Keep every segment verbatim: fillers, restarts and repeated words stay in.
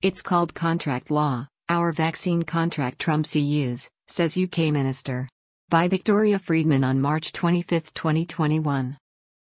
It's called contract law. Our vaccine contract trumps E U's, says U K minister. By Victoria Friedman on March twenty-fifth, twenty twenty-one.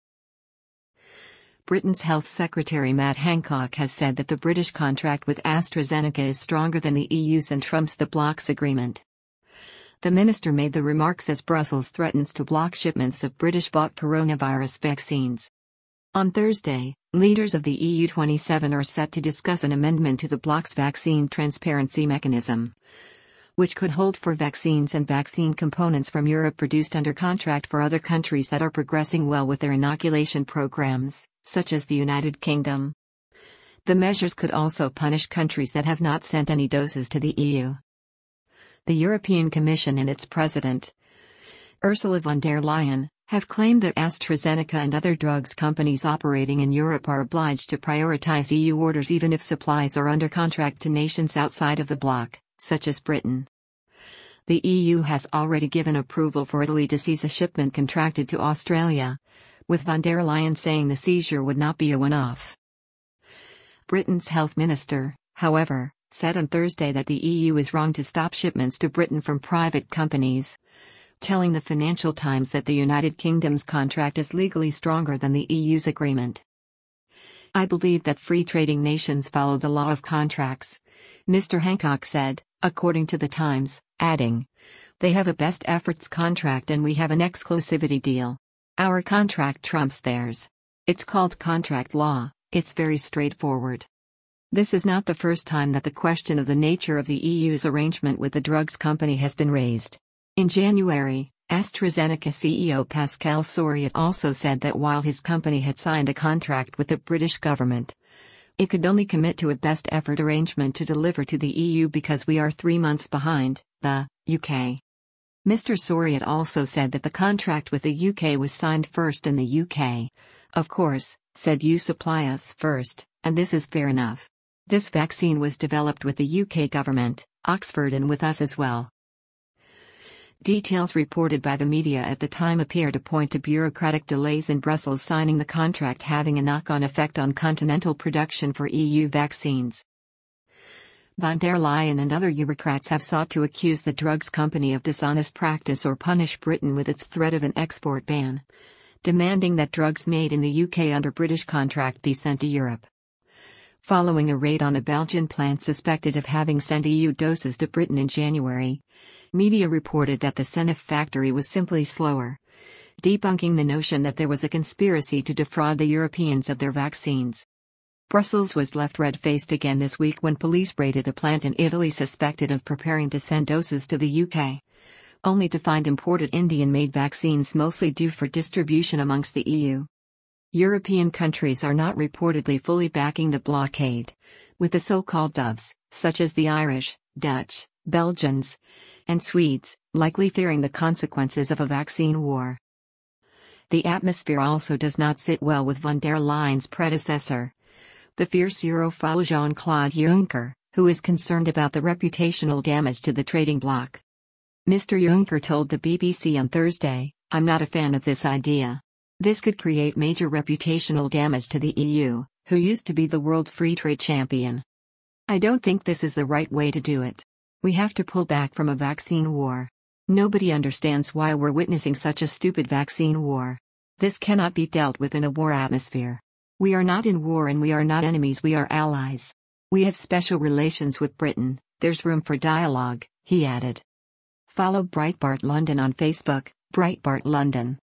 Britain's Health Secretary Matt Hancock has said that the British contract with AstraZeneca is stronger than the E U's and trumps the bloc's agreement. The minister made the remarks as Brussels threatens to block shipments of British-bought coronavirus vaccines. On Thursday, leaders of the E U twenty-seven are set to discuss an amendment to the bloc's vaccine transparency mechanism, which could hold for vaccines and vaccine components from Europe produced under contract for other countries that are progressing well with their inoculation programs, such as the United Kingdom. The measures could also punish countries that have not sent any doses to the E U. The European Commission and its president, Ursula von der Leyen, have claimed that AstraZeneca and other drugs companies operating in Europe are obliged to prioritize E U orders even if supplies are under contract to nations outside of the bloc, such as Britain. The E U has already given approval for Italy to seize a shipment contracted to Australia, with von der Leyen saying the seizure would not be a one-off. Britain's health minister, however, said on Thursday that the E U is wrong to stop shipments to Britain from private companies, telling the Financial Times that the United Kingdom's contract is legally stronger than the E U's agreement. "I believe that free trading nations follow the law of contracts," Mister Hancock said, according to the Times, adding, "They have a best efforts contract and we have an exclusivity deal. Our contract trumps theirs. It's called contract law, it's very straightforward." This is not the first time that the question of the nature of the E U's arrangement with the drugs company has been raised. In January, AstraZeneca C E O Pascal Soriot also said that while his company had signed a contract with the British government, it could only commit to a best effort arrangement to deliver to the E U because we are three months behind the U K. Mister Soriot also said that the contract with the U K was signed first in the U K. "Of course," said "you supply us first, and this is fair enough. This vaccine was developed with the U K government, Oxford, and with us as well." Details reported by the media at the time appear to point to bureaucratic delays in Brussels signing the contract having a knock-on effect on continental production for E U vaccines. Von der Leyen and other bureaucrats have sought to accuse the drugs company of dishonest practice or punish Britain with its threat of an export ban, demanding that drugs made in the U K under British contract be sent to Europe. Following a raid on a Belgian plant suspected of having sent E U doses to Britain in January, media reported that the Senef factory was simply slower, debunking the notion that there was a conspiracy to defraud the Europeans of their vaccines. Brussels was left red-faced again this week when police raided a plant in Italy suspected of preparing to send doses to the U K, only to find imported Indian-made vaccines mostly due for distribution amongst the E U. European countries are not reportedly fully backing the blockade, with the so-called doves, such as the Irish, Dutch, Belgians, and Swedes, likely fearing the consequences of a vaccine war. The atmosphere also does not sit well with von der Leyen's predecessor, the fierce Europhile Jean-Claude Juncker, who is concerned about the reputational damage to the trading bloc. Mister Juncker told the B B C on Thursday, "I'm not a fan of this idea. This could create major reputational damage to the E U, who used to be the world free trade champion. I don't think this is the right way to do it. We have to pull back from a vaccine war. Nobody understands why we're witnessing such a stupid vaccine war. This cannot be dealt with in a war atmosphere. We are not in war and we are not enemies, we are allies. We have special relations with Britain, there's room for dialogue," he added. Follow Breitbart London on Facebook, Breitbart London.